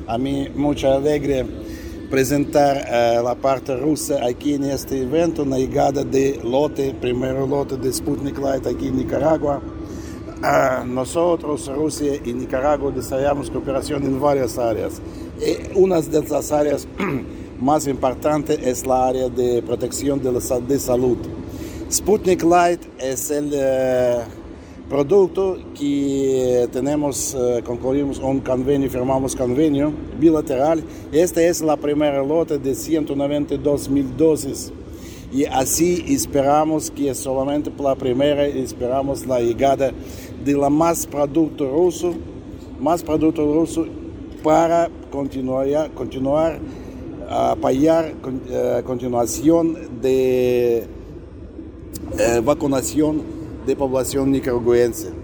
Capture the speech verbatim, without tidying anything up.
A mí mucha alegría presentar uh, la parte rusa aquí en este evento, la llegada de lote, primer lote de Sputnik Light aquí en Nicaragua. Uh, nosotros, Rusia y Nicaragua, desarrollamos cooperación en varias áreas. Y una de las áreas más importantes es la área de protección de, la, de salud. Sputnik Light es el uh, producto que tenemos, uh, concluimos un convenio, firmamos convenio bilateral. Esta es la primera lote de ciento noventa y dos mil dosis. Y así esperamos que solamente por la primera esperamos la llegada de la más producto ruso, más producto ruso para continuar, continuar a apoyar a continuación de eh, vacunación de población nicaragüense.